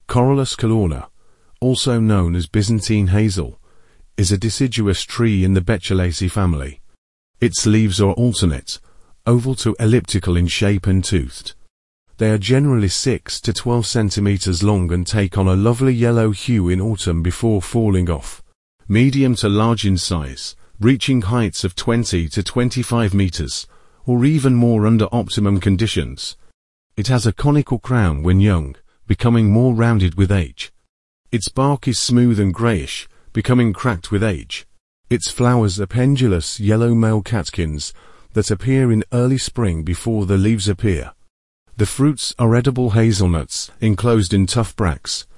Corylus callorna, also known as Byzantine hazel, is a deciduous tree in the Beechialaceae family. Its leaves are alternate, oval to elliptical in shape and toothed. They are generally 6 to 12 centimeters long and take on a lovely yellow hue in autumn before falling off. Medium to large in size, reaching heights of 20 to 25 meters, or even more under optimum conditions. It has a conical crown when young, becoming more rounded with age. Its bark is smooth and grayish, becoming cracked with age. Its flowers are pendulous yellow male catkins that appear in early spring before the leaves appear. The fruits are edible hazelnuts enclosed in tough bracts,